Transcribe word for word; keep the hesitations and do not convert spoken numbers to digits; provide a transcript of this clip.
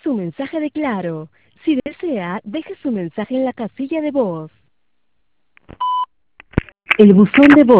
su mensaje de Claro. Si desea, deje su mensaje en la casilla de voz. El buzón de voz